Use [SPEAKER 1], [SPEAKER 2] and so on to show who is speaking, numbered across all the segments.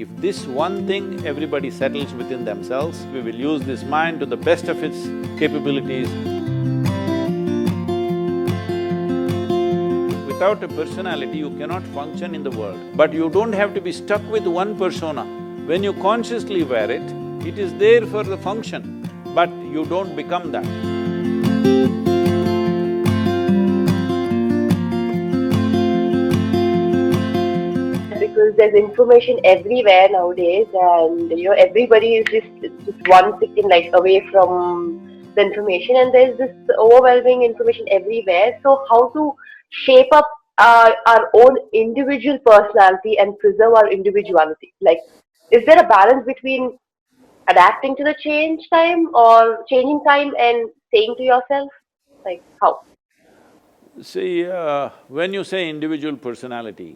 [SPEAKER 1] If this one thing everybody settles within themselves, we will use this mind to the best of its capabilities. Without a personality, you cannot function in the world. But you don't have to be stuck with one persona. When you consciously wear it, it is there for the function, but you don't become that.
[SPEAKER 2] Because there's information everywhere nowadays, and everybody is just one second like away from the information, and there's this overwhelming information everywhere. So how to shape up our own individual personality and preserve our individuality? Like, is there a balance between adapting to the changing time and staying to yourself? Like, how?
[SPEAKER 1] See, when you say individual personality,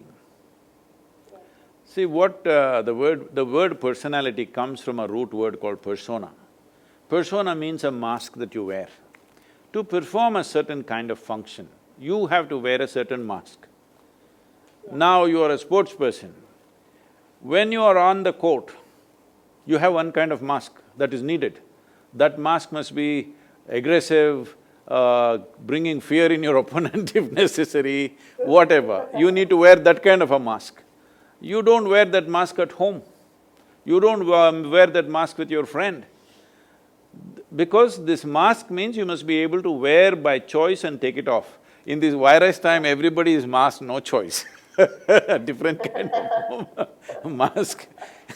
[SPEAKER 1] see what the word personality comes from a root word called persona. Persona means a mask that you wear. To perform a certain kind of function, you have to wear a certain mask. Now you are a sports person. When you are on the court, you have one kind of mask that is needed. That mask must be aggressive, bringing fear in your opponent if necessary, whatever. You need to wear that kind of a mask. You don't wear that mask at home. You don't wear that mask with your friend. Because this mask means you must be able to wear by choice and take it off. In this virus time, everybody is masked, no choice different kind of mask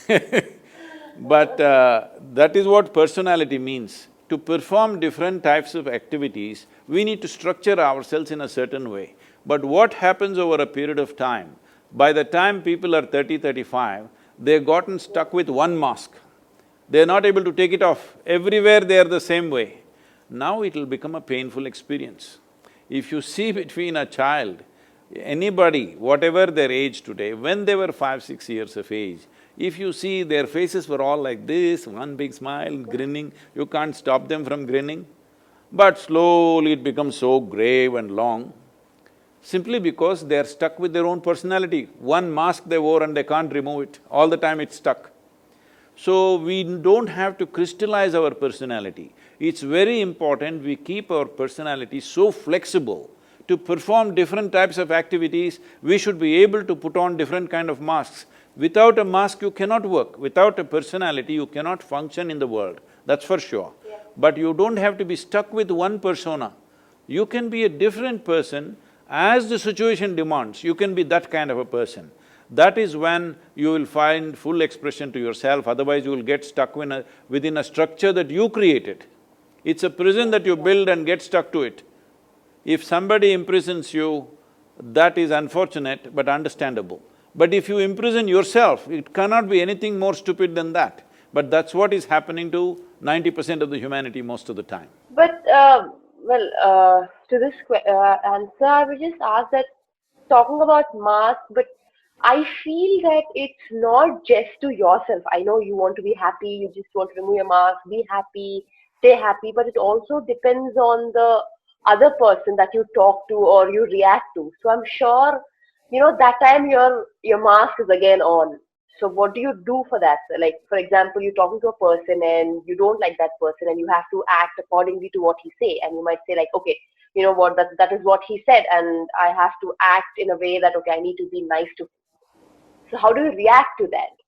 [SPEAKER 1] But that is what personality means. To perform different types of activities, we need to structure ourselves in a certain way. But what happens over a period of time, by the time people are 30, 35, they've gotten stuck with one mask. They're not able to take it off. Everywhere they are the same way. Now it'll become a painful experience. If you see between a child, anybody, whatever their age today, when they were 5, 6 years of age, if you see their faces were all like this, one big smile, grinning, you can't stop them from grinning. But slowly it becomes so grave and long, simply because they are stuck with their own personality. One mask they wore and they can't remove it, all the time it's stuck. So we don't have to crystallize our personality. It's very important we keep our personality so flexible. To perform different types of activities, we should be able to put on different kind of masks. Without a mask, you cannot work. Without a personality, you cannot function in the world, that's for sure.
[SPEAKER 2] Yeah.
[SPEAKER 1] But you don't have to be stuck with one persona. You can be a different person as the situation demands, you can be that kind of a person. That is when you will find full expression to yourself, otherwise you will get stuck within a structure that you created. It's a prison that you build and get stuck to it. If somebody imprisons you, that is unfortunate but understandable. But if you imprison yourself, it cannot be anything more stupid than that. But that's what is happening to 90% of the humanity most of the time.
[SPEAKER 2] But, to this answer, I would just ask that, talking about mask, but I feel that it's not just to yourself. I know you want to be happy, you just want to remove your mask, be happy, stay happy, but it also depends on the other person that you talk to or you react to. So I'm sure, that time your mask is again on. So what do you do for that? Like, for example, you're talking to a person and you don't like that person and you have to act accordingly to what he say, and you might say like, okay, you know what, that is what he said, and I have to act in a way that, okay, I need to be nice to him. So how do you react to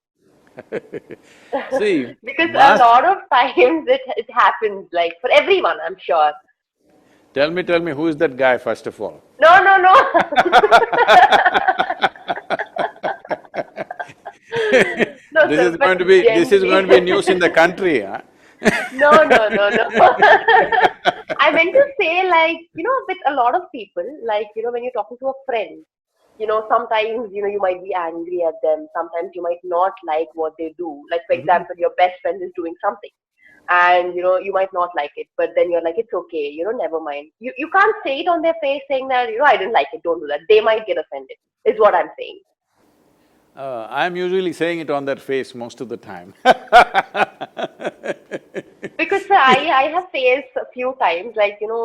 [SPEAKER 2] that?
[SPEAKER 1] See,
[SPEAKER 2] Because a
[SPEAKER 1] mask…
[SPEAKER 2] lot of times it happens, like for everyone, I'm sure.
[SPEAKER 1] Tell me, who is that guy first of all?
[SPEAKER 2] No, no, no. No,
[SPEAKER 1] This
[SPEAKER 2] sir,
[SPEAKER 1] is
[SPEAKER 2] but
[SPEAKER 1] this is going to be
[SPEAKER 2] generally.
[SPEAKER 1] news in the country, huh?
[SPEAKER 2] No, no, no, no. I meant to say, like, with a lot of people, like, when you're talking to a friend, sometimes, you might be angry at them. Sometimes you might not like what they do. Like, for example, your best friend is doing something and, you might not like it, but then you're like, it's okay, never mind. You can't say it on their face saying that, I didn't like it, don't do that. They might get offended, is what I'm saying.
[SPEAKER 1] I'm usually saying it on their face most of the time
[SPEAKER 2] Because sir, I have faced a few times, like,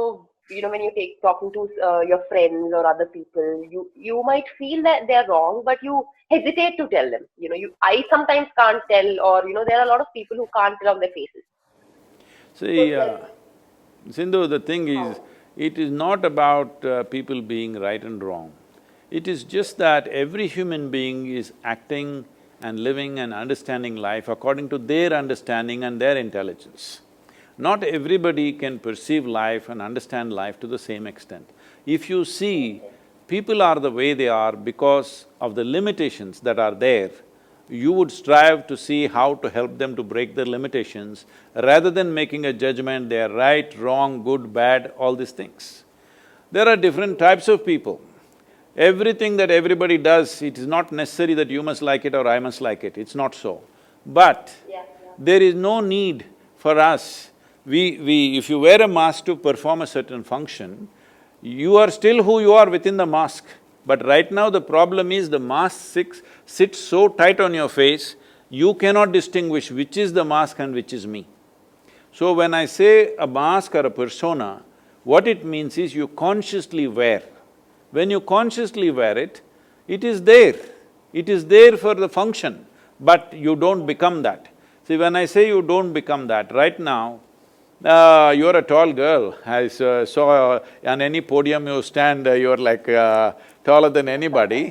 [SPEAKER 2] when you take talking to your friends or other people, you might feel that they're wrong, but you hesitate to tell them. I sometimes can't tell, or there are a lot of people who can't tell on their faces. So
[SPEAKER 1] See,
[SPEAKER 2] then,
[SPEAKER 1] Sindhu, the thing is,
[SPEAKER 2] how?
[SPEAKER 1] it is not about people being right and wrong. It is just that every human being is acting and living and understanding life according to their understanding and their intelligence. Not everybody can perceive life and understand life to the same extent. If you see, people are the way they are because of the limitations that are there, you would strive to see how to help them to break their limitations rather than making a judgment, they are right, wrong, good, bad, all these things. There are different types of people. Everything that everybody does, it is not necessary that you must like it or I must like it, it's not so. But
[SPEAKER 2] Yeah.
[SPEAKER 1] there is no need for us, if you wear a mask to perform a certain function, you are still who you are within the mask. But right now the problem is the mask sits so tight on your face, you cannot distinguish which is the mask and which is me. So when I say a mask or a persona, what it means is you consciously wear. When you consciously wear it, it is there. It is there for the function, but you don't become that. See, when I say you don't become that, right now, you're a tall girl. I saw on any podium you stand, you're like taller than anybody.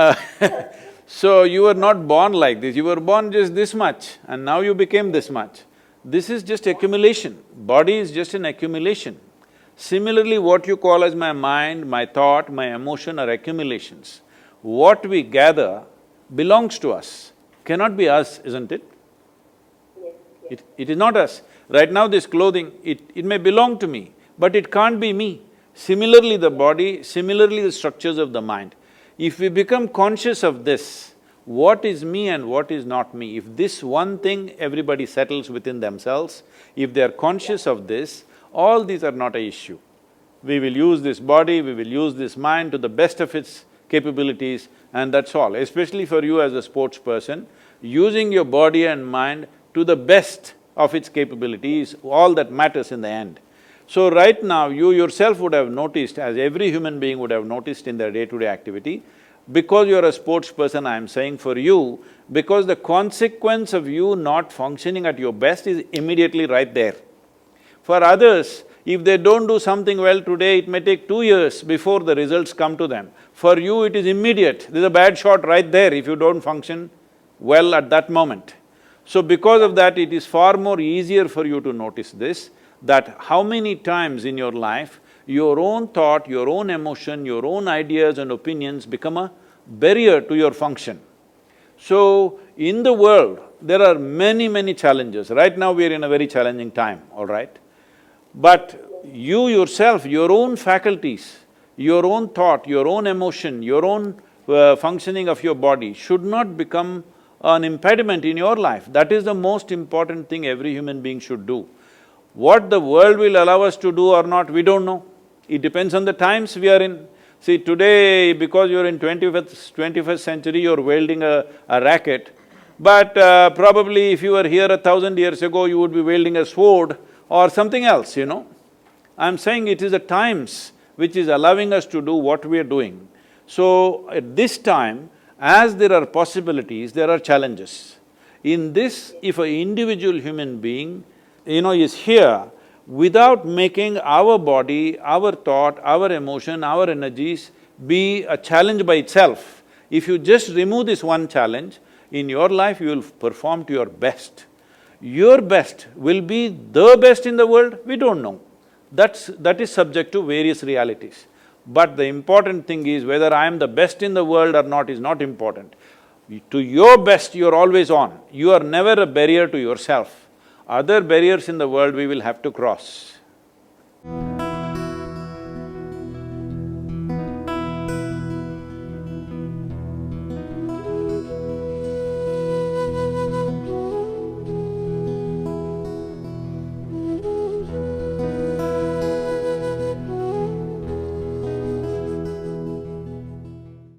[SPEAKER 1] So you were not born like this, you were born just this much and now you became this much. This is just accumulation, body is just an accumulation. Similarly, what you call as my mind, my thought, my emotion are accumulations. What we gather belongs to us, cannot be us, isn't it?
[SPEAKER 2] Yes, yes.
[SPEAKER 1] It is not us. Right now this clothing, it may belong to me, but it can't be me. Similarly the body, similarly the structures of the mind. If we become conscious of this, what is me and what is not me, if this one thing everybody settles within themselves, if they are conscious of this, all these are not an issue. We will use this body, we will use this mind to the best of its capabilities and that's all. Especially for you as a sports person, using your body and mind to the best of its capability is all that matters in the end. So right now, you yourself would have noticed, as every human being would have noticed in their day-to-day activity, because you're a sports person, I'm saying for you, because the consequence of you not functioning at your best is immediately right there. For others, if they don't do something well today, it may take 2 years before the results come to them. For you, it is immediate. There's a bad shot right there if you don't function well at that moment. So because of that, it is far more easier for you to notice this, that how many times in your life, your own thought, your own emotion, your own ideas and opinions become a barrier to your function. So, in the world, there are many challenges. Right now we are in a very challenging time, all right? But you yourself, your own faculties, your own thought, your own emotion, your own functioning of your body should not become an impediment in your life. That is the most important thing every human being should do. What the world will allow us to do or not, we don't know. It depends on the times we are in. See, today, because you're in 21st century, you're wielding a racket, but probably if you were here 1,000 years ago, you would be wielding a sword or something else, I'm saying it is the times which is allowing us to do what we are doing. So, at this time, as there are possibilities, there are challenges. In this, if an individual human being, is here, without making our body, our thought, our emotion, our energies be a challenge by itself, if you just remove this one challenge, in your life you will perform to your best. Your best will be the best in the world, we don't know. That is subject to various realities. But the important thing is whether I am the best in the world or not is not important. To your best, you're always on. You are never a barrier to yourself. Other barriers in the world we will have to cross.